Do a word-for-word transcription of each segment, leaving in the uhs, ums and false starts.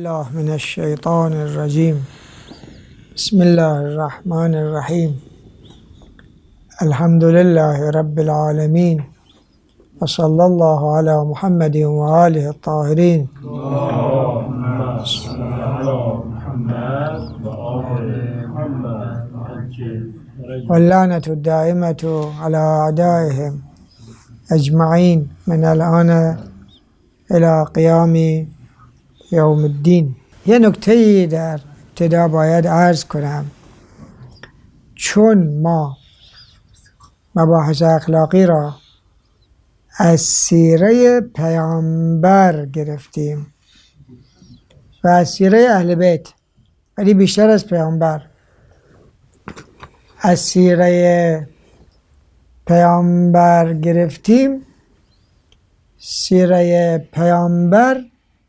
بالله من الشيطان الرجيم بسم الله الرحمن الرحيم الحمد لله رب العالمين وصلى الله على محمد وآله الطاهرين اللهم صل على محمد وآل محمد واللعنة الدائمة على أعدائهم أجمعين من الآن إلى قيام یوم الدین. یه نکته‌ای در ابتدا باید عرض کنم، چون ما مباحث اخلاقی را از سیره پیامبر گرفتیم و از سیره اهل بیت، ولی بیشتر از پیامبر. از سیره پیامبر گرفتیم. سیره پیامبر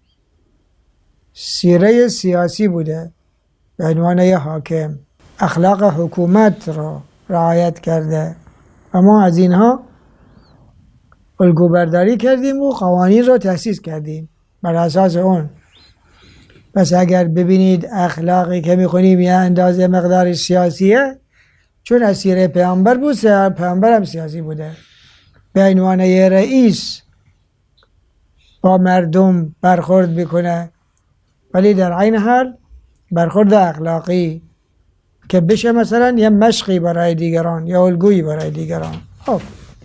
سیره سیاسی بوده، به عنوان یه حاکم اخلاق حکومت را رعایت کرده و ما از اینها الگوبرداری کردیم و قوانین را تأسیس کردیم بر اساس اون. پس اگر ببینید اخلاقی که میخونیم یه اندازه مقدار سیاسیه، چون از سیره پیامبر بود، پیامبر هم سیاسی بوده، به عنوان یه رئیس با مردم برخورد بکنه، ولی در عین حال برخورد اخلاقی که بشه مثلا یه مشقی برای دیگران یا الگویی برای دیگران. خب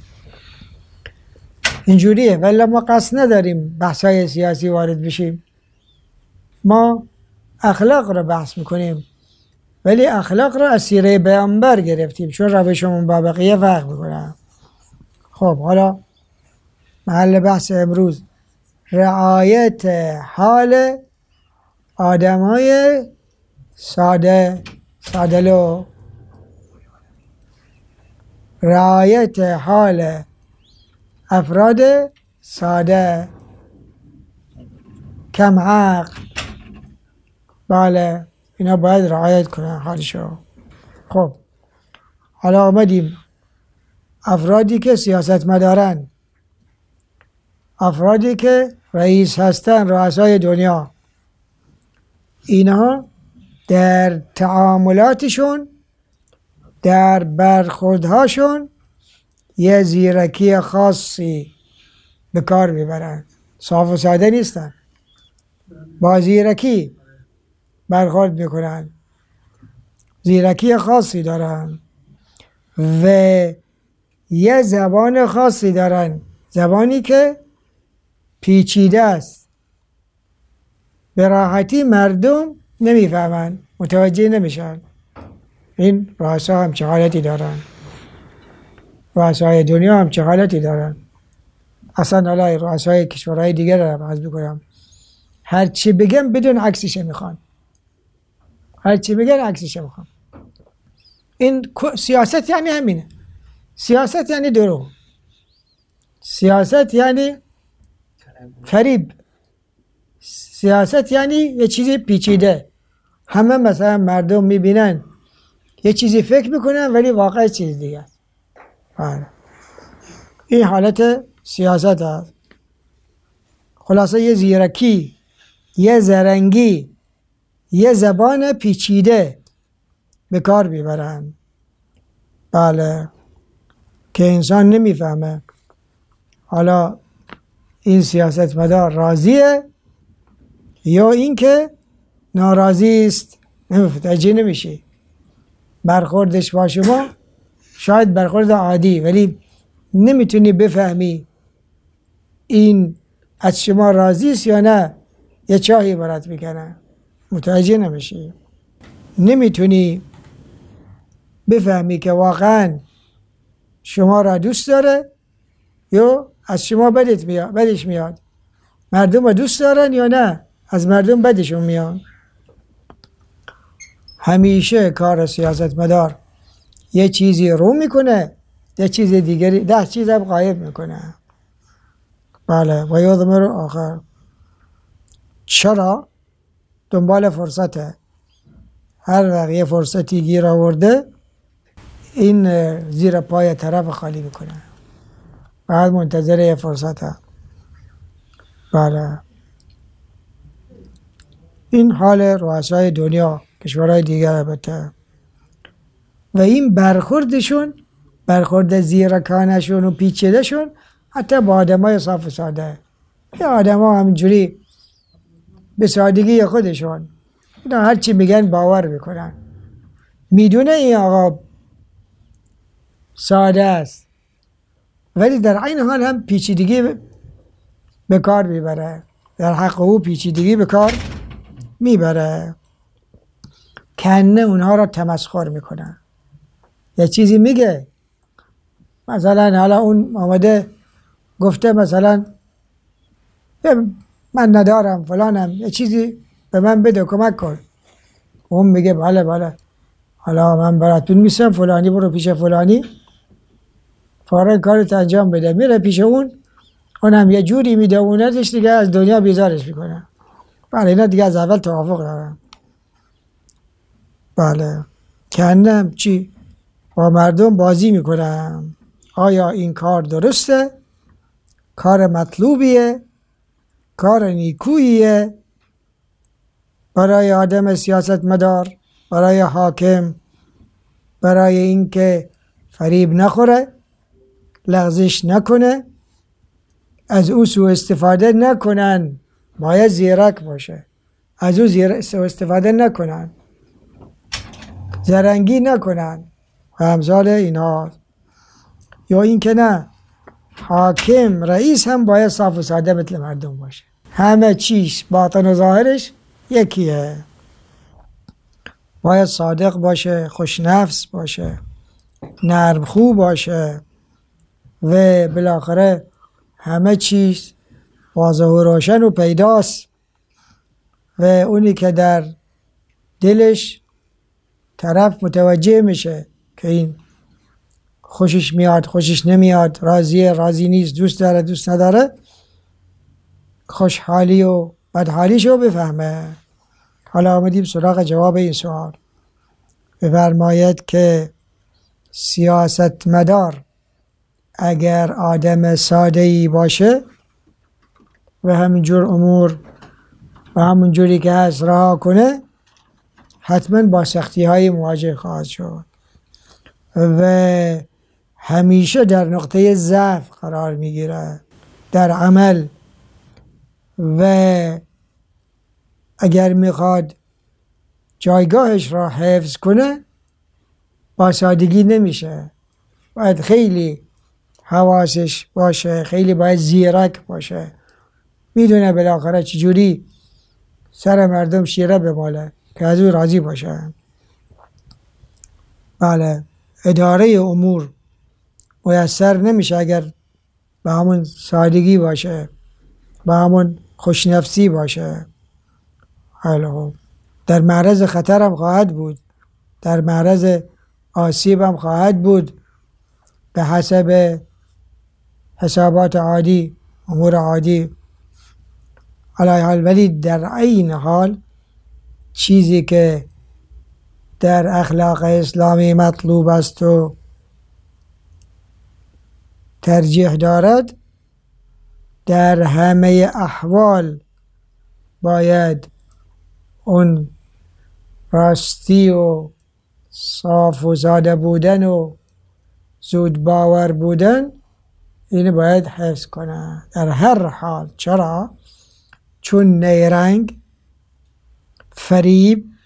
اینجوریه، ولی ما قصد نداریم بحثای سیاسی وارد بشیم. ما اخلاق رو بحث میکنیم، ولی اخلاق رو از سیره پیامبر گرفتیم، چون روشمون با بقیه فرق میکنه. خب حالا محل بحث امروز رعایت حال آدمای ساده سادلو، رعایت حال افراد ساده کم عقل. بله اینا باید رعایت کنن حالشو. خب حالا آمدیم افرادی که سیاست مدارن، افرادی که رئیس هستن، رؤسای دنیا، اینها در تعاملاتشون، در برخوردهاشون یه زیرکی خاصی به کار میبرن. صاف و ساده نیستن، با زیرکی برخورد میکنن، زیرکی خاصی دارن و یه زبان خاصی دارن، زبانی که پیچیده است، به راحتی مردم نمیفهمن، متوجه نمیشن. این رؤسا هم چه حالتی دارن، رؤسای دنیا هم چه حالتی دارن. اصلا حالا رؤسای کشورهای دیگر رو بحث میکنم، هر چی بگم بدون عکسش میخوان، هر چی بگن عکسش میخوان. این سیاست یعنی همینه. سیاست یعنی دروغ، سیاست یعنی فریب، سیاست یعنی یه چیزی پیچیده. همه مثلا مردم میبینن یه چیزی فکر میکنن ولی واقع چیز دیگه. این حالت سیاست هست. خلاصه یه زیرکی، یه زرنگی، یه زبان پیچیده به کار میبرن. بله که انسان نمیفهمه. حالا این سیاست مدار راضیه یا اینکه ناراضی است، متوجه نمیشه. برخوردش با شما شاید برخورد عادی، ولی نمیتونی بفهمی این از شما راضی است یا نه، یه چاهی برات میکنه، متوجه نمیشی. نمیتونی بفهمی که واقعا شما را دوست داره یا از شما بدت میاد، بدش میاد. مردم دوست دارن یا نه از مردم بدشون میاد. همیشه کار سیاست مدار یه چیزی رو میکنه، یه چیز دیگری، ده چیز هم غایب میکنه. بله و یادمر آخر. چرا؟ دنبال فرصته. هر وقت یه فرصتی گیر آورده این زیر پای طرف خالی میکنه، بعد منتظر یه فرصته. بله این حال رؤسای دنیا، کشورهای دیگر البته. و این برخوردشون، برخورد زیرکانشون و پیچیدهشون حتی با آدمای صاف و ساده. یه آدم ها همینجوری به سادگی خودشون اینا هر چی میگن باور میکنن، میدونه این آقا ساده است ولی در عین حال هم پیچیدگی به کار میبره، در حق او پیچیدگی به کار میبره، کنه اونها را تمسخر میکنن. یه چیزی میگه مثلا حالا اون آمده گفته مثلا من ندارم فلانم، یه چیزی به من بده کمک کن، اون میگه بله بله حالا من براتون میسم فلانی برو پیش فلانی فارغ کارت انجام بده، میره پیش اون، اونم یه جوری میدونتش دیگه از دنیا بیزارش میکنه. بله اینا دیگه از اول توافق دارن. بله کنم چی با مردم بازی میکنم. آیا این کار درسته؟ کار مطلوبیه؟ کار نیکوییه برای آدم سیاست مدار، برای حاکم، برای اینکه فریب نخوره، لغزش نکنه، از او سوء استفاده نکنن، باید زیرک باشه، از او سوء استفاده نکنن، زرنگی نکنن و امثال اینها. یا این که نه، حاکم رئیس هم باید صاف و ساده مثل مردم باشه، همه چیش باطن و ظاهرش یکیه، باید صادق باشه، خوش نفس باشه، نرم خو باشه و بالاخره همه چیز واضح و روشن و پیداست و اونی که در دلش طرف متوجه میشه که این خوشش میاد خوشش نمیاد، راضیه راضی نیست، دوست داره دوست نداره، خوشحالی و بدحالیشو بفهمه. حالا آمدیم سراغ جواب این سوال. بفرماید که سیاستمدار اگر آدم ساده‌ای باشه و همینجور امور و همونجوری که هست رها کنه، حتما با سختی های مواجه خواهد شد و همیشه در نقطه ضعف قرار میگیره در عمل و اگر میخواد جایگاهش را حفظ کنه با سادگی نمیشه، باید خیلی حواسش باشه، خیلی باید زیرک باشه، میدونه بالاخره چجوری سر مردم شیره بماله که از او راضی باشه. بله اداره امور میسر نمیشه اگر به همون سادگی باشه، به همون خوشنفسی باشه. حالا در معرض خطر هم خواهد بود، در معرض آسیب هم خواهد بود به حسب حسابات عادی، امور عادی. علی حال ولی در این حال چیزی که در اخلاق اسلامی مطلوب است و ترجیح دارد، در همه احوال باید اون راستی و صاف و ساده بودن و زود باور بودن اینو باید حفظ کنه در هر حال. چرا؟ چون نیرنگ، فریب،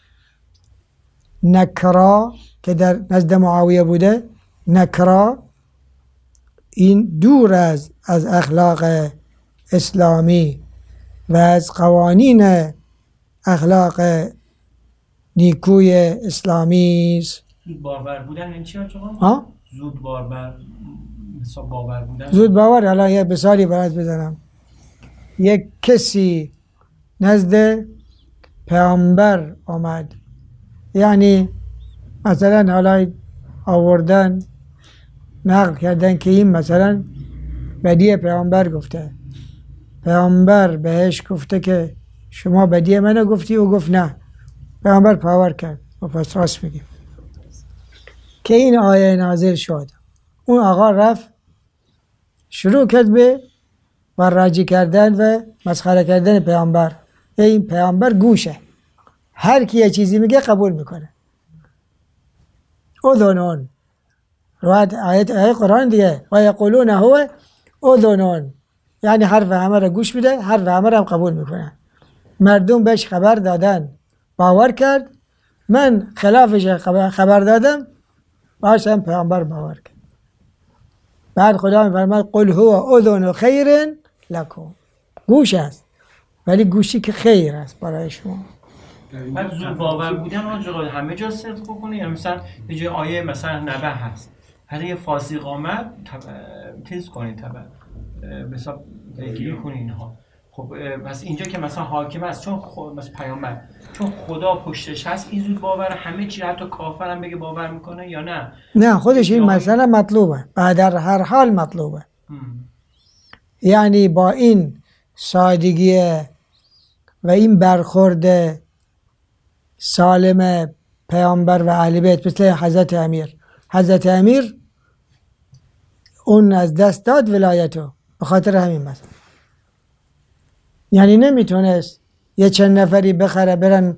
نکرا که در نزد معاویه بوده، نکرا این دور از از اخلاق اسلامی و از قوانین اخلاق نیکوی اسلامی است. زود باور بودن این چی آقا؟ ها؟ زود باور حساب باور بودن. زود باور. الان یه مثالی برات بزنم. یک کسی نزد پیامبر آمد، یعنی مثلا حالا آوردن نقل کردن که این مثلا بدی پیامبر گفته، پیامبر بهش گفته که شما بدی منو گفتی، او گفت نه، پیامبر پاور کرد و پس راست میگیم که این آیه نازل شد. اون آقا رفت شروع کرد به وراجی کردن و مسخره کردن پیامبر. این پیامبر گوشه، هر کی یه چیزی میگه قبول میکنه. اذنون روایت آیت آیت قرآن دیگه و یقولون هو اذنون، یعنی حرف همه را گوش میده، حرف همه را هم قبول میکنه. مردم بهش خبر دادن، باور کرد، من خلافش خبر دادم، باش هم پیامبر باور کرد. بعد خدا میفرماد قل هو اذن خیر لکم، گوش است ولی گوشی که خیر است برای شما. بعد زود باور بودن آقا همه جا صدق بکنه، یا مثلا یه جای آیه مثلا نبه هست، هر یه فاسق آمد تیز کنید طبعا مثلا پیگیری کنید اینها. خب پس اینجا که مثلا حاکم است چون خود مثلا پیامبر چون خدا پشتش هست، این زود باور همه چی حتی کافر هم بگه باور میکنه یا نه؟ نه خودش این مسئله مطلوبه، بعد هر حال مطلوبه. هم. یعنی با این سادگی و این برخورد سالم پیامبر و اهل بیت مثل حضرت امیر، حضرت امیر اون از دست داد ولایتو به خاطر همین مسئله. یعنی نمیتونست یه چند نفری بخره برن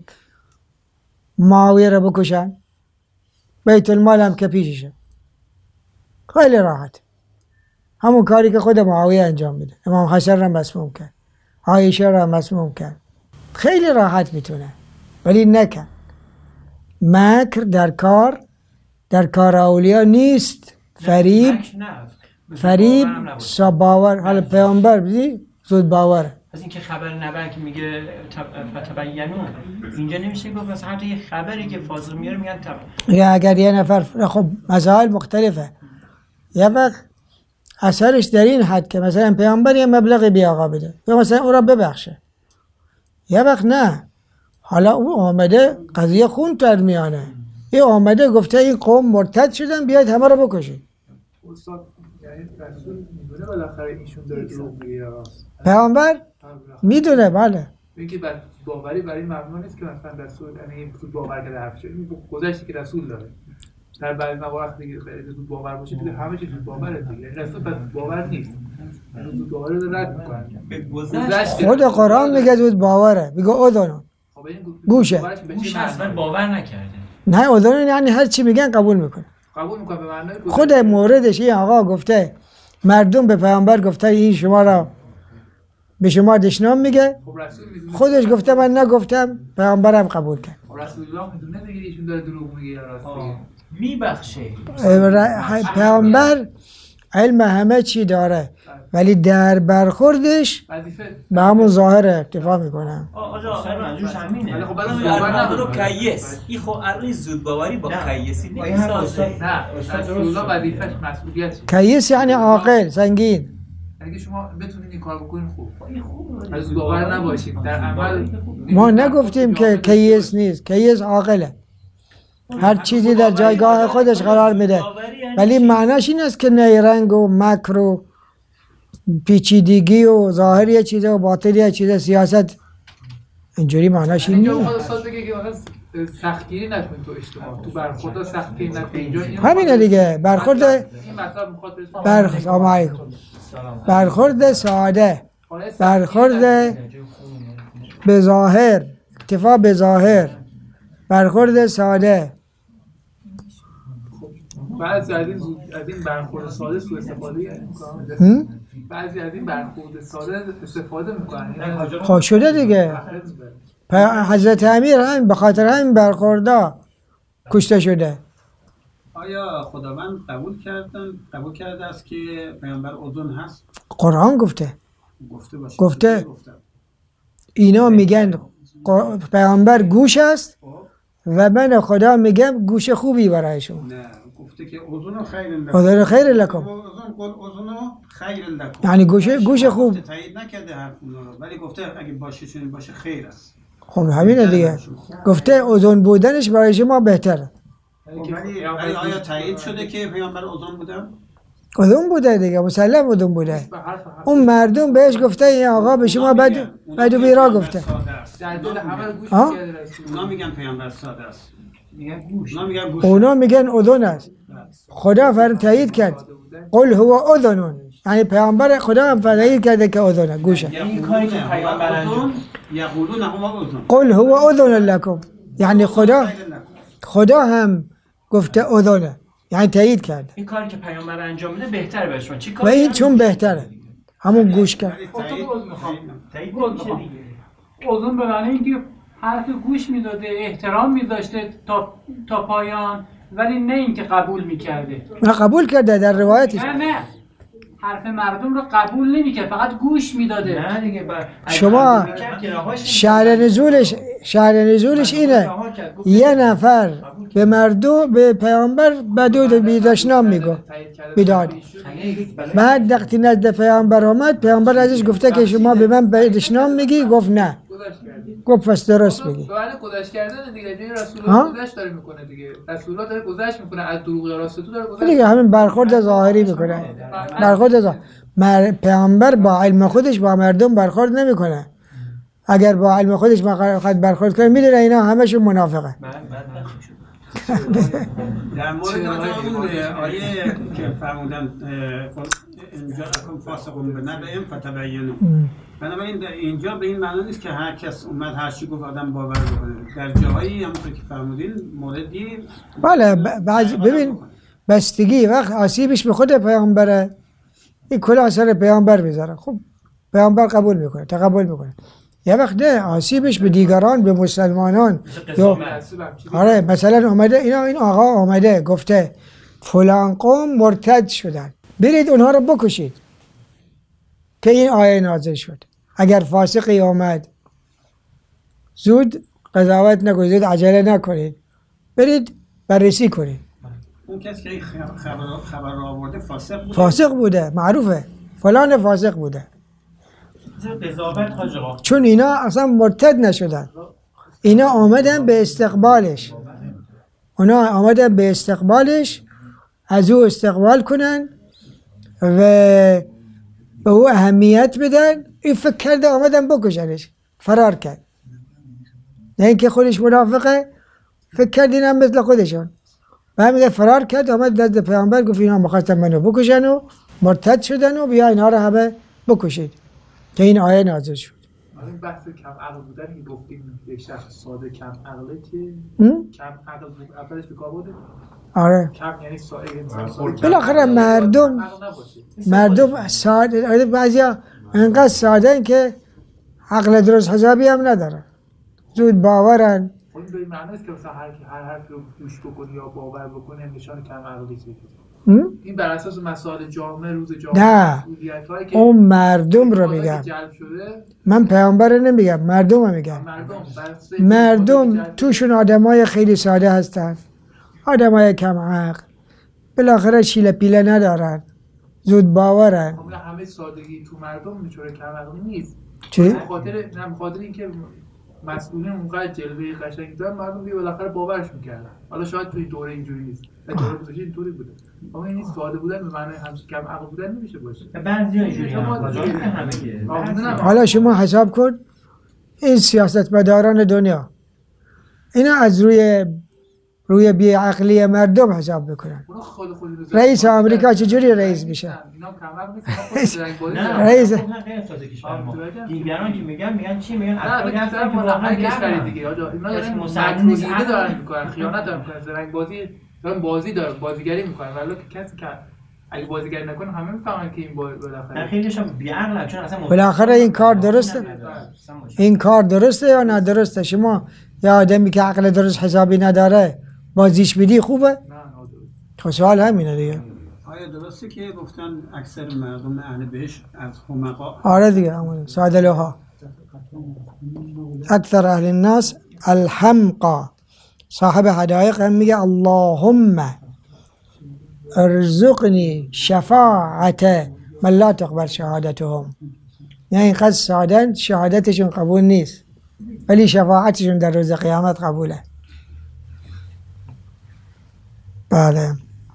معاویه رو بکشن، بیت المال هم که پیششه، خیلی راحت همون کاری که خود معاویه انجام میده. امام حسن رو مسموم کرد، عایشه رو مسموم کرد، خیلی راحت میتونه ولی نکن. مکر در کار در کار اولیا نیست. فریب فریب باور، حالا پیامبر بدی زود باور. از اینکه خبر نبر که میگه فتبینو، اینجا نمیشه گفت مثلا حتی یه خبری که فاسق میاره میگن تب... یا اگر یه نفر، خب مسائل مختلفه، یه وقت اثرش در این حد که مثلا پیامبر یه مبلغی بی آقا بده یا مثلا او را ببخشه، یه وقت نه، حالا او آمده قضیه خون تر میانه، این آمده گفته این قوم مرتد شدن بیاید همه را بکشید. استاد یعنی رسول میدونه بالاخره ایشون داره دروغ میگه؟ پیامبر میدونه بله. میگه بعد باوری برای ممنوع نیست که مثلا رسول یعنی زود باور کرده حرف شده، گذشته که رسول داره در بعضی مواقع دیگه خیلی زود باور باشه دیگه همه چیز زود باوره دیگه، رسول بعد باور نیست، زود باور رو رد میکنه. خود قرآن میگه زود باوره، میگه اذن گوشه، گوش اصلا باور نکرده. نه اذن یعنی هر چی میگن قبول میکنه. قبول میکنه به معنی خود موردش این آقا گفته مردم به پیامبر گفته این شما را به شما دشنام میگه، خودش گفته من نگفتم، پیامبرم قبول کرد. رسول الله میدونه دیگه ایشون داره دروغ میگه یا راست میگه؟ میبخشه. پیامبر علم همه چی داره ولی در برخوردش به همون ظاهر اکتفا میکنه. آقا منظورش همینه. خب بعد باور رو کیس این خب ارنی زود باوری با کیسی نیست. نه رسول الله وظیفه‌ش مسئولیت. کیس یعنی عاقل سنگین. اگه شما بتونید این کار بکنین خوب، از زود باور نباشید در عمل. ما نگفتیم که کیس نیست، کیس عاقله، هر چیزی در جایگاه خودش قرار میده، ولی معناش این است که نیرنگ و مکر و پیچیدگی و ظاهری چیزه و باطنی چیزه سیاست اینجوری معناش این نیست. استاد بگه که سختگیری نکنید تو اجتماع، تو برخورد سختگیری نکنید. همینه دیگه، برخورد این مطلب برخورد برخورد ساده، برخورد به ظاهر، اکتفا به ظاهر، برخورد ساده. بعضی از این از این برخورد ساده سوء استفاده میکنن، بعضی از این برخورد ساده استفاده میکنن. خب شده دیگه، حضرت امیر هم به خاطر همین برخوردا کشته شده. آیا خداوند قبول کردن قبول کرده است که پیامبر اذن هست؟ قرآن گفته گفته باشه گفته اینا میگن پیامبر گوش است و من خدا میگم گوش خوبی برای شما. نه گفته که اذن خیر لکم. اذن خیر لکم. اذن قل اذن خیر لکم. یعنی گوش گوش خوب. تایید نکرده حرف اونا رو، ولی گفته اگه باشه چون باشه خیر است. خب همینه دیگه. گفته اذن بودنش برای شما بهتره. ولی ولی آیا تایید شده که پیامبر اذن بودن؟ اذن بوده دیگه، مسلم اذن بوده. اون مردم بهش گفته این آقا به شما بد بد و بیرا گفته. در دل همه رو گوش کرده. اونا میگن پیامبر ساده است. میگن گوش. اونا میگن گوش. اونا میگن اذن است. خدا فرم تایید کرد. قل هو اذن. یعنی پیامبر خدا هم تایید کرده که اذن گوشه. این کاری که پیامبر انجام یقولون هم اذن. قل هو اذن لکم. یعنی خدا خدا هم گفته اذنه، یعنی تایید کرده. این کاری که پیامبر انجام میده بهتره برای شما. چی و کاری؟ این چون بهتره همون گوش کرد. تایید گوش میشه دیگه. اذن به معنی اینکه حرف گوش میداده، احترام میذاشته تا تا پایان، ولی نه اینکه قبول میکرده. نه قبول کرده در روایتش. نه نه حرف مردم رو قبول نمیکرد، فقط گوش میداده. نه دیگه بر شما شهر نزولش شهر نزولش اینه یه نفر به مردم به پیامبر بدود بیداشنام میگو بیداد. بعد وقتی نزد پیامبر آمد، پیامبر ازش گفته که شما به من بیداشنام میگی؟ گفت نه. گفت پس درست میگی. سوال گذشت کردن دیگه، دیگه رسول ها؟ الله گذشت داره میکنه دیگه. رسول الله داره گذشت میکنه از دروغ یا راست تو داره گذشت. دیگه همین برخورد ظاهری میکنه. برخورد ظاهری. مر... پیامبر با علم خودش با مردم برخورد نمیکنه. اگر با علم خودش خود برخورد کنه میدونه اینا همشون منافقه. در مورد اون آیه که فرمودن اینجا اکن فاسقون به نبعیم فتبینو، بنابراین در اینجا به این معنی نیست که هر کس اومد هر چی گفت آدم باور بکنه. در جاهایی همونطور که فرمودین موردی بله بعض ببین بستگی وقت آسیبش به خود پیامبره، این کل اثر پیامبر میذاره. خب پیامبر قبول میکنه، تقبل میکنه. یه وقت نه آسیبش به دیگران، به مسلمانان. یا آره مثلا اومده اینا این آقا اومده گفته فلان قوم مرتد شدن، برید اونها رو بکشید، که این آیه نازل شد. اگر فاسقی آمد زود قضاوت نکنید، زود عجله نکنید، برید بررسی کنید. اون کسی که این خبر خبر را آورده فاسق بوده. فاسق بوده، معروفه فلان فاسق بوده. قضاوت حاج آقا. چون اینا اصلا مرتد نشدن، اینا آمدن به استقبالش، اونا آمدن به استقبالش، از او استقبال کنن و به او اهمیت بدن. این فکر کرده آمدن بکشنش، فرار کرد. نه اینکه خودش منافقه، فکر کرد اینم مثل خودشون. و همین فرار کرد، آمد نزد پیامبر گفت اینا می‌خواستن منو بکشن و مرتد شدن و بیا اینا رو همه بکشید، که این آیه نازل شد. این بحث کم عقل بودن که گفتیم یک شخص ساده کم عقله که کم عقل بود، اولش به کار بوده. آره کم یعنی ساده انسان ساده. بالاخره مردم مردم ساده، بعضیا انقدر ساده این که عقل درست حسابی هم ندارن، زود باورن. این به این معنی است که مثلا هر کی هر حرفی رو گوش بکنه یا باور بکنه نشان کم عقلی است. این بر اساس مسائل جامعه روز جامعه نه اون مردم رو میگم، من پیامبر رو نمیگم، مردم رو میگم. مردم توشون آدم های خیلی ساده هستن، آدم های کم عقل، بالاخره شیله پیله ندارن، زود باورن. همه سادگی تو مردم میچوره کم عقلی نیست. چی؟ خاطر نه خاطر اینکه مسئولین اونقدر جلوه قشنگی دارن، مردم دیگه بالاخره باورش میکردن. حالا شاید توی دوره اینجوری نیست، دوره گذشته اینطوری بوده. اما این ساده بودن به معنی همچین کم عقل بودن نمیشه باشه. بعضیا اینجوری هم. حالا شما حساب کن این سیاستمداران دنیا اینا از روی روی بی عقلی مردم حساب بکنن. رئیس آمریکا چجوری رئیس میشه؟ رئیس دیگران که میگن میگن چی میگن؟ افرادی هستن که واقعا کشوری دیگه آجا اینا دارن مسئولیت دارن میکنن، خیانت دارن میکنن، زرنگ بازی دارن، بازی دارن، بازیگری میکنن. ولی کسی که اگه بازیگری نکنه همه میفهمن که این بالاخره خیلیشون بی‌عقلن، چون اصلا بالاخره این کار درسته؟ این کار درسته یا نه درسته؟ شما یا آدمی که عقل درست حسابی نداره بازیش بدی خوبه؟ خب سوال همینه دیگه. آیا درسته که گفتن اکثر مردم اهل بهشت از حمقا؟ آره دیگه همونه ساده لوها. اکثر اهل الناس الحمقا. صاحب حدایق هم میگه اللهم ارزقنی شفاعت من لا تقبل شهادتهم. یعنی اینقدر سادن شهادتشون قبول نیست ولی شفاعتشون در روز قیامت قبوله. بله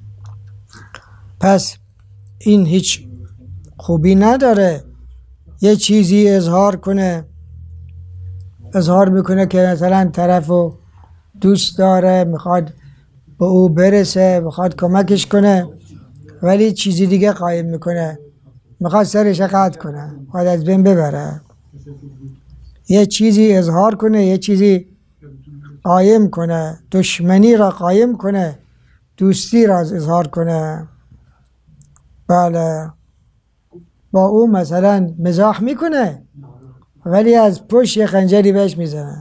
پس این هیچ خوبی نداره یه چیزی اظهار کنه، اظهار میکنه که مثلا طرفو دوست داره، میخواد به او برسه، میخواد کمکش کنه، ولی چیزی دیگه قایم میکنه، میخواد سرش قطع کنه، میخواد از بین ببره. یه چیزی اظهار کنه، یه چیزی قایم کنه، دشمنی را قایم کنه، دوستی را اظهار کنه. بله با او مثلا مزاح میکنه ولی از پشت یه خنجری بهش میزنه.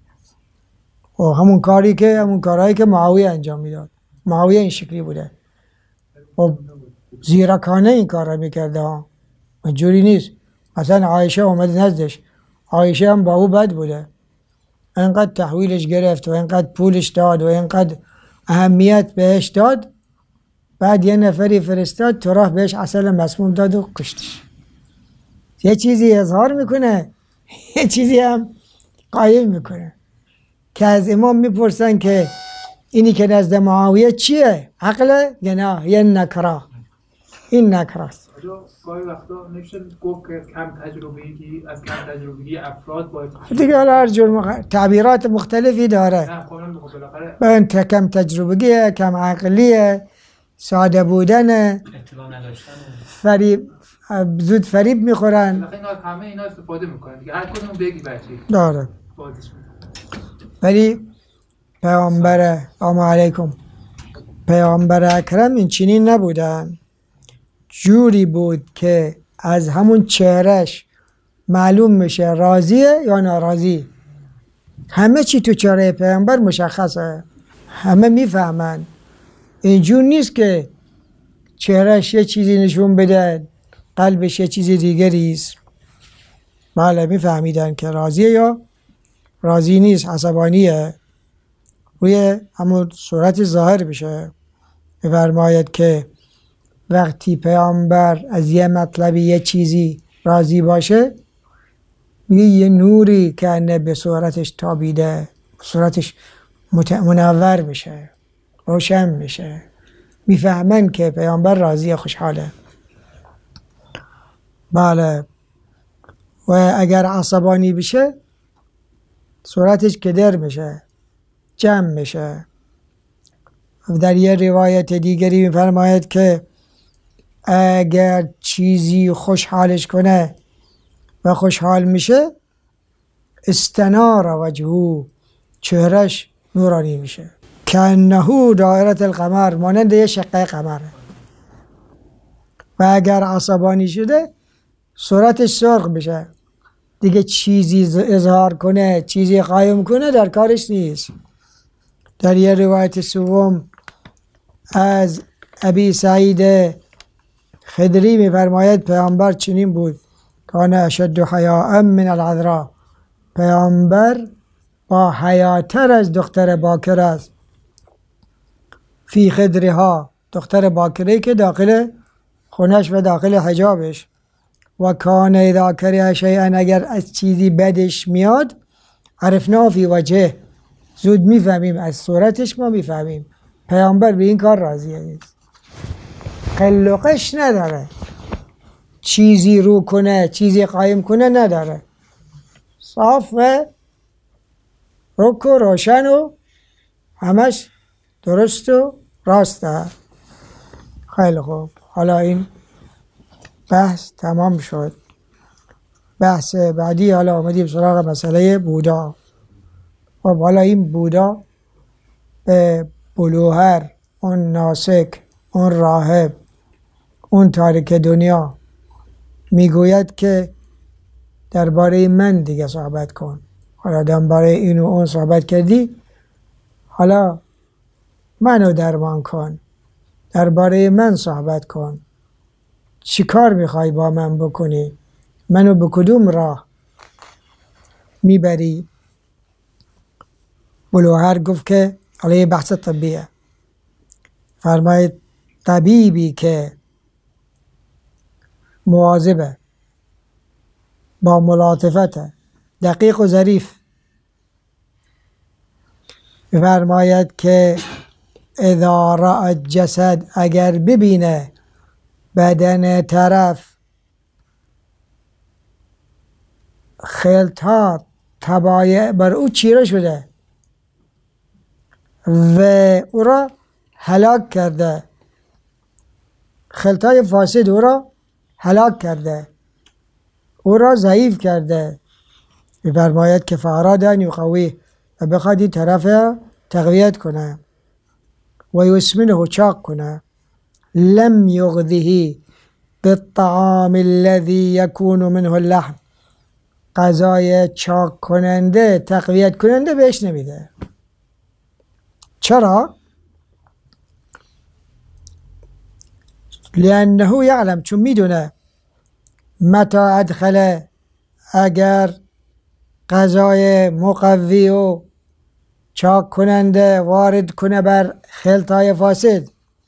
و همون کاری که همون کارهایی که معاویه انجام میداد. معاویه این شکلی بوده و زیرکانه این کار را میکرده ها، جوری نیست. مثلا عایشه اومد نزدش، عایشه هم با او بد بوده، اینقدر تحویلش گرفت و اینقدر پولش داد و اینقدر اهمیت بهش داد، بعد یه نفری فرستاد تو راه بهش عسل مسموم داد و کشتش. یه چیزی اظهار میکنه یه چیزی هم قایم میکنه که از امام میپرسن که اینی که نزد معاویه چیه؟ عقله یا نه یه نکرا؟ این نکراست. گاهی وقتا نمیشه گفت که کم تجربگی از کم تجربگی افراد باید دیگه حالا هر جور مخ... تعبیرات مختلفی داره. نه خب بالاخره به کم تجربگیه، کم عقلیه، ساده بودن، اطلاع نداشتن، فریب، زود فریب میخورن. بالاخره اینا همه اینا استفاده میکنن دیگه، هر کدوم بگی بچی داره. بازش میکنن. ولی پیامبر سلام علیکم پیامبر اکرم این چنین نبودن. جوری بود که از همون چهرش معلوم میشه راضیه یا ناراضی. همه چی تو چهره پیامبر مشخصه، همه میفهمن. اینجور نیست که چهرش یه چیزی نشون بده قلبش یه چیزی دیگری است. بله میفهمیدن که راضیه یا راضی نیست، عصبانیه. روی همون صورت ظاهر بشه. بفرماید که وقتی پیامبر از یه مطلبی یه چیزی راضی باشه میگه یه نوری که انه به صورتش تابیده، صورتش منور میشه، روشن میشه، میفهمن که پیامبر راضی خوشحاله. بله و اگر عصبانی بشه صورتش کدر میشه، جمع میشه. در یه روایت دیگری میفرماید که اگر چیزی خوشحالش کنه و خوشحال میشه استنار وجهو، چهرش نورانی میشه، کانه دایره القمر، مانند یه شقه قمره. و اگر عصبانی شده صورتش سرخ میشه، دیگه چیزی اظهار کنه، چیزی قایم کنه در کارش نیست. در یه روایت سوم از ابی سعید خدری میفرماید پیامبر چنین بود، کان اشد حیاء من العذراء، پیامبر با حیاتر از دختر باکر است. فی خدرها، دختر باکری که داخل خونش و داخل حجابش. و کان اذا کره شیئا، اگر از چیزی بدش میاد عرفنا فی وجه، زود میفهمیم، از صورتش ما میفهمیم پیامبر به این کار راضیه نیست. قلقش نداره، چیزی رو کنه چیزی قایم کنه نداره، صاف و رک و روشن و همش درست و راسته. خیلی خوب، حالا این بحث تمام شد. بحث بعدی حالا آمدیم سراغ مسئله بودا. خب حالا این بودا به بلوهر، اون ناسک، اون راهب، اون تارک دنیا میگوید که درباره من دیگه صحبت کن. حالا درباره این و اون صحبت کردی، حالا منو درمان کن، درباره من صحبت کن. چی کار میخوای با من بکنی؟ منو به کدوم راه میبری؟ بلوهر گفت که حالا یه بحث طبیه، فرماید طبیبی که مواظبه، با ملاطفت، دقیق و ظریف، فرماید که اذا رأى جسد، اگر ببینه بدن طرف خلطات طبایع بر او چیره شده و او را هلاک کرده، خلطای فاسد او را هلاک کرده، او را ضعیف کرده، فرماید که فاراد ان یقویه، و بخواد این طرف تقویت کنه و یسمنه چاق کنه لم یغذه بالطعام الذي يكون منه اللحم غذای چاق کننده تقویت کننده بهش نمیده. چرا؟ لانه یعلم چون میدونه متى ادخل اگر غذای مقوی و چاق کننده وارد کنه بر خلطای فاسد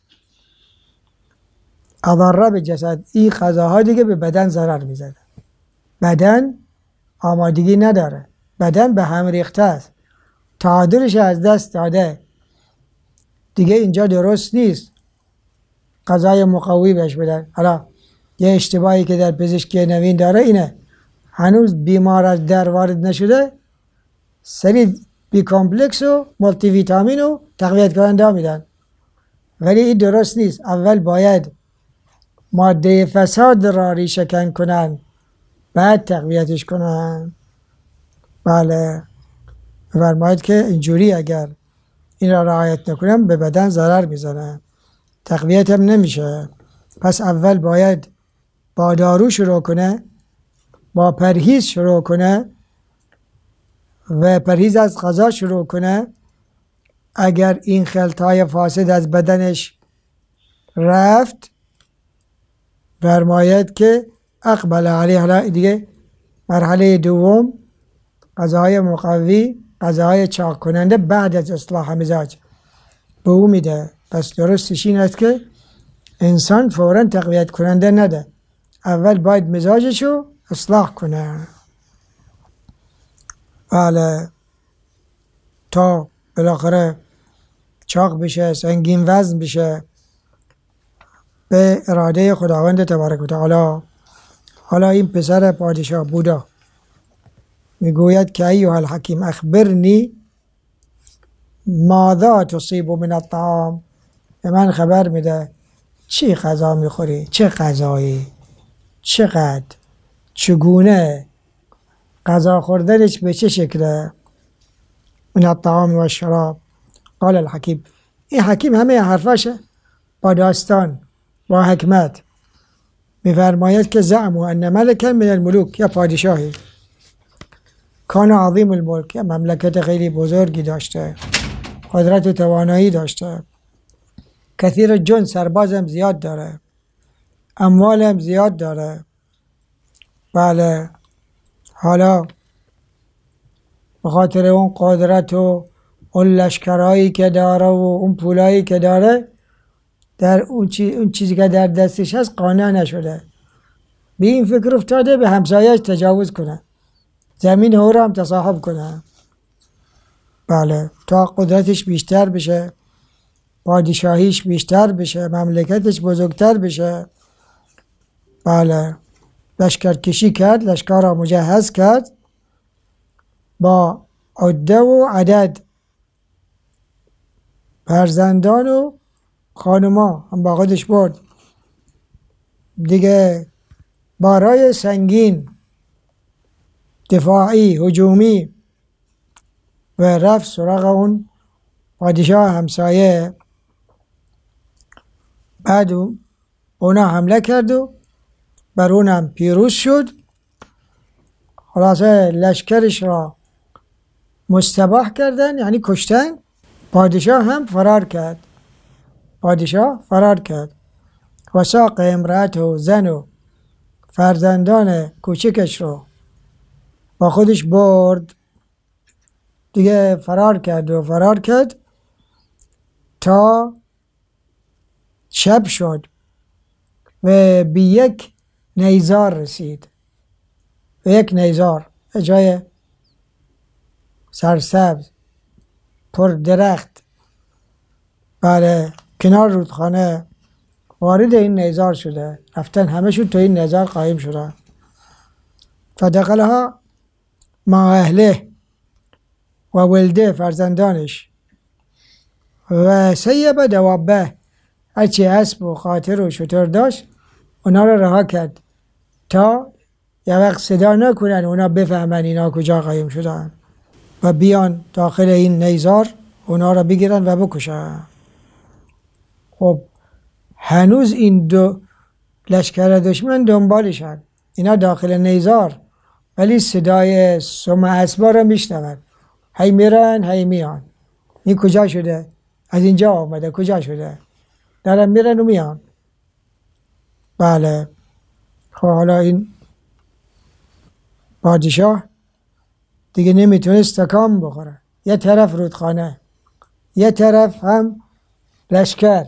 اضر به جسد این غذاها دیگه به بدن ضرر میزنه. بدن آمادگی نداره، بدن به هم ریخته است، تعادلش از دست داده دیگه، اینجا درست نیست غذای مقوی بهش بدن. حالا یه اشتباهی که در پزشکی نوین داره اینه هنوز بیمار از در وارد نشده سری بی کامپلکس و مولتی ویتامین و تقویت کننده میدن، ولی این درست نیست. اول باید ماده فساد را ریشه کن کنن بعد تقویتش کنن. بله فرماید که اینجوری اگر این را رعایت نکنن به بدن ضرر میزنن، تقویت هم نمیشه. پس اول باید با دارو شروع کنه، با پرهیز شروع کنه و پرهیز از غذا شروع کنه. اگر این خلطای فاسد از بدنش رفت فرماید که اقبل علیه. حالا دیگه مرحله دوم غذاهای مقوی، غذاهای چاق کننده بعد از اصلاح مزاج به او میده. پس درستش این است که انسان فوراً تقویت کننده نده، اول باید مزاجشو اصلاح کنه. بله تا بالاخره چاق بشه، سنگین وزن بشه به اراده خداوند تبارک و تعالی. حالا این پسر پادشاه بودا میگوید که ایها الحکیم اخبرنی ماذا تصیب من الطعام، به من خبر میده چی غذا میخوری، چه غذایی، چقدر، چگونه، غذا خوردنش به چه شکله. من الطعام و الشراب. قال الحکیم، این حکیم همه حرفاشه با داستان با حکمت میفرماید که زعموا ان ملکا من الملوک، یا پادشاهی کان عظیم الملک، یا مملکت خیلی بزرگی داشته، قدرت و توانایی داشته، کثیر جن، سربازم زیاد داره، اموالم زیاد داره. بله حالا به خاطر اون قدرت و اون لشکرهایی که داره و اون پولایی که داره در اون, چی، اون چیزی که در دستش هست قانع نشده، به این فکر افتاده به همسایه‌اش تجاوز کنه، زمین او را هم تصاحب کنه. بله تا قدرتش بیشتر بشه، پادشاهیش بیشتر بشه، مملکتش بزرگتر بشه. بله لشکر کشی کرد، لشکر را مجهز کرد با عده و عدد، فرزندان و خانما هم با خودش برد دیگه، بارای سنگین دفاعی هجومی، و رفت سراغ اون پادشاه همسایه. بعد اونا حمله کرد و بر اونم پیروز شد. خلاصه لشکرش را مستباح کردن، یعنی کشتن. پادشاه هم فرار کرد، پادشاه فرار کرد و ساق امرأت و زن و فرزندان کوچکش رو با خودش برد دیگه، فرار کرد و فرار کرد تا شب شد و به یک نیزار رسید. به یک نیزار، جای سرسبز پر درخت، بله کنار رودخانه وارد این نیزار شده. رفتن همه شد تو این نیزار قایم شده. فدخلها مع اهله و ولده، فرزندانش، و سیب دوابه، هرچی اسب و خاطر و شتر داشت اونا رو رها کرد تا یه وقت صدا نکنن اونا بفهمن اینا کجا قایم شدن. و بیان داخل این نیزار اونا را بگیرن و بکشن. خب هنوز این دو لشکر دشمن دنبالشن، اینا داخل نیزار، ولی صدای سم اسبا را میشنون، هی میرن هی میان. این کجا شده؟ از اینجا آمده، کجا شده؟ دارن میرن و میان. بله. خب حالا این پادشاه دیگه نمیتونست تکام بخوره، یه طرف رودخانه یه طرف هم لشکر،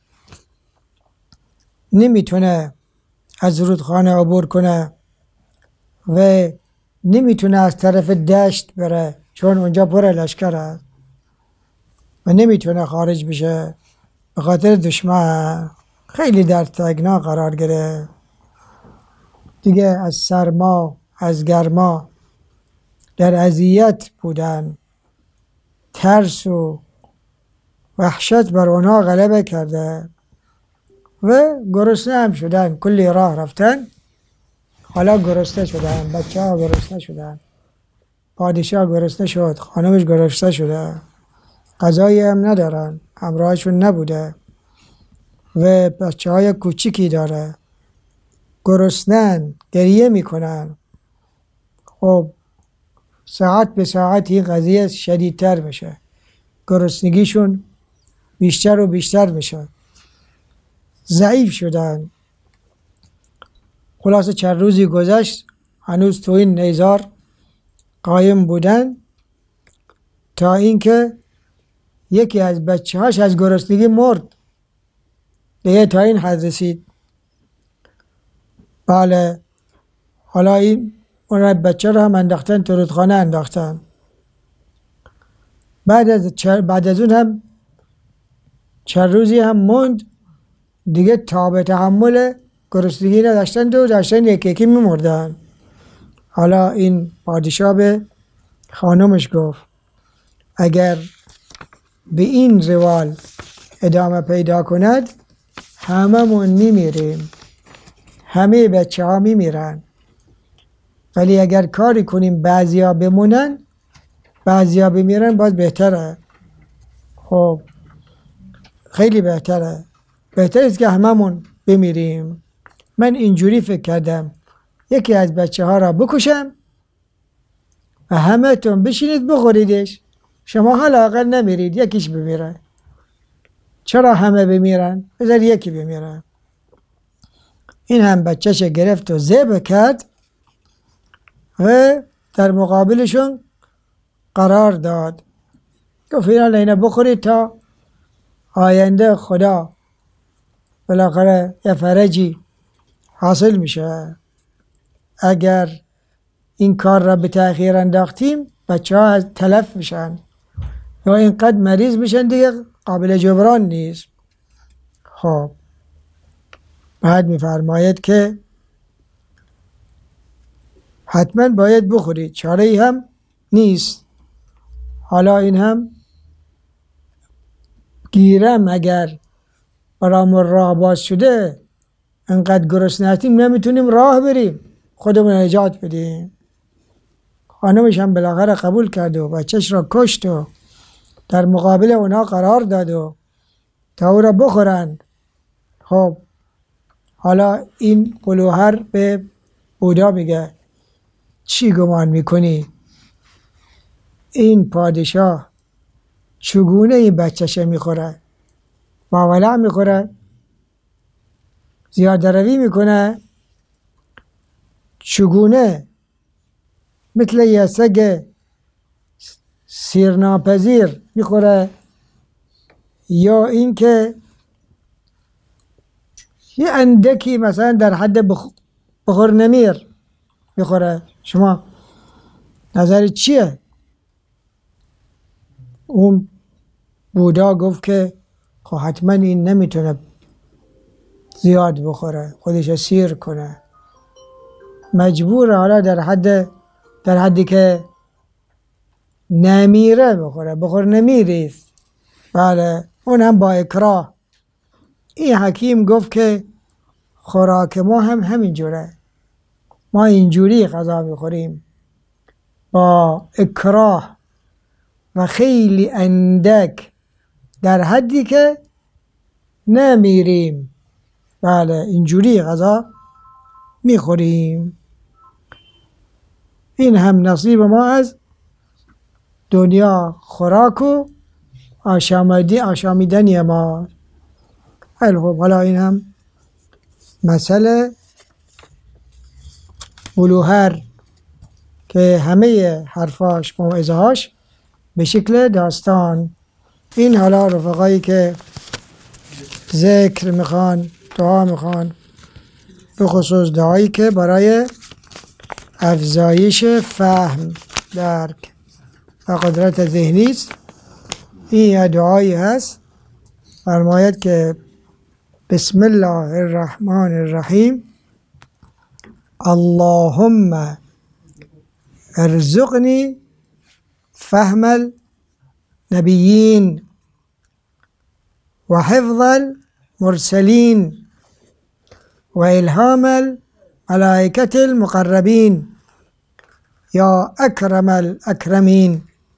نمیتونه از رودخانه عبور کنه و نمیتونه از طرف دشت بره چون اونجا پر لشکر هست و نمیتونه خارج بشه به خاطر دشمن. خیلی در تنگنا قرار گرفت دیگه، از سرما از گرما در اذیت بودن، ترس و وحشت بر اونها غلبه کرده و گرسنه هم شدن. کلی راه رفتن، حالا گرسنه شدن، بچه ها گرسنه شدن، پادشاه گرسنه شد، خانمش گرسنه شده، غذایی هم ندارن، همراهشون نبوده و بچه های کوچیکی داره، گرسنن، گریه میکنن. خب ساعت به ساعت این قضیه شدیدتر میشه، گرسنگیشون بیشتر و بیشتر میشه، ضعیف شدن. خلاصه چند روزی گذشت، هنوز تو این نیزار قایم بودن تا اینکه یکی از بچه هاش از گرسنگی مرد. دیگه تا این حد رسید. بله. حالا این اون بچه رو هم انداختن تو رودخانه انداختن. بعد از بعد از اون هم چند روزی هم موند، دیگه تاب تحمل گرسنگی نداشتن و داشتن یکی یکی میمردن. حالا این پادشاه به خانمش گفت اگر به این روال ادامه پیدا کند هممون میمیریم، همه بچه ها میمیرن، ولی اگر کاری کنیم بعضیا بمونن بعضیا بمیرن باز بهتره. خب خیلی بهتره، بهتر است که هممون بمیریم. من اینجوری فکر کردم یکی از بچه ها را بکشم و همه تون بشینید بخوریدش، شما حالا اقل نمیرید، یکیش بمیره. چرا همه بمیرن؟ بذار یکی بمیره. این هم بچهش گرفت و ذبح کرد و در مقابلشون قرار داد، گفت اینا اینه بخورید تا آینده خدا بالاخره یه فرجی حاصل میشه. اگر این کار را به تأخیر انداختیم بچه ها تلف میشن یا اینقدر مریض میشن دیگه قابل جبران نیست. خب بعد میفرماید که حتما باید بخورید، چاره ای هم نیست. حالا این هم گیرم اگر برامون راه باز شده انقدر گرسنه هستیم نمیتونیم راه بریم، خودمون نجات بدیم. خانمش هم بالاخره قبول کرد و بچهش را کشت و در مقابل اونا قرار داد و تا او را بخورن. خب حالا این قلوهر به بودا میگه چی گمان میکنی این پادشاه چگونه این بچهش میخوره؟ با ولع میخوره؟ زیاده روی میکنه؟ چگونه مثل یه سگ سیرناپذیر میخوره؟ یا اینکه یه اندکی مثلا در حد بخور نمیر میخوره؟ شما نظر چیه؟ اون بودا گفت که خب حتما این نمیتونه زیاد بخوره، خودش سیر کنه، مجبوره حالا در حد در حدی که نمیره بخوره، بخور نمیری. بله اون هم با اکراه. این حکیم گفت که خوراک ما هم همین جوره، ما اینجوری غذا میخوریم با اکراه، و خیلی اندک در حدی که نمیریم. بله اینجوری غذا میخوریم. این هم نصیب ما از دنیا، خوراک و آشامیدنی آشامیدنی ما. خیلی خوب، حالا این هم مسئله بلوهر که همه حرفاش موعظه هاش به شکل داستان. این حالا رفقایی که ذکر میخوان، دعا میخوان، به خصوص دعایی که برای افزایش فهم، درک و قدرت ذهنی است، این دعایی هست. فرماید که بسم الله الرحمن الرحیم اللهم ارزقنی فهم النبیین و حفظ المرسلین و الهام الملائکة المقربین یا اکرم الاکرمین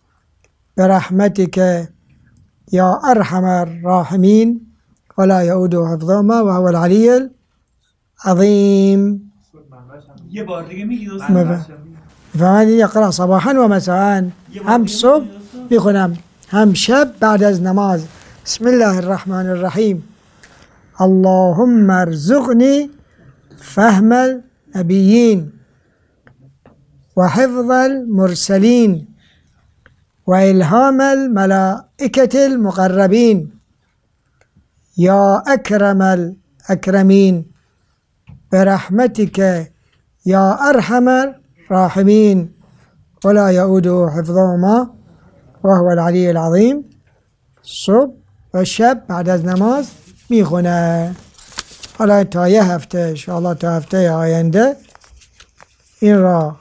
برحمتك یا ارحم الراحمین ولا یعود حفظهما و هو العلی العظیم. یه بار دیگه میگی دوستان؟ فهمید یقرأ صباحا و مساء، هم صبح میخونم هم شب بعد از نماز. بسم الله الرحمن الرحیم اللهم ارزقنی فهم النبیین و حفظ المرسلین و الهام الملائکة المقربین یا اکرم الاکرمین برحمتك یا ارحم الراحمین ولا یعود حفظهما و هو العلی العظیم. صبح و شب بعد از نماز میخونه. حالا تا یه هفته انشاءالله، تا هفته آینده این را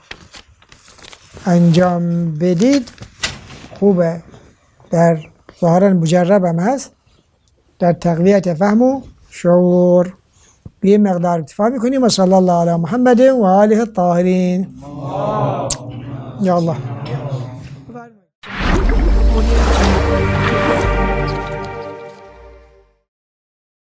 انجام بدید. خوبه، در ظاهرا مجرب هم هست در تقویت فهم و شعور. به مقدار اتفاق میکنیم. و صلی الله علی محمد و آله الطاهرین. یا الله.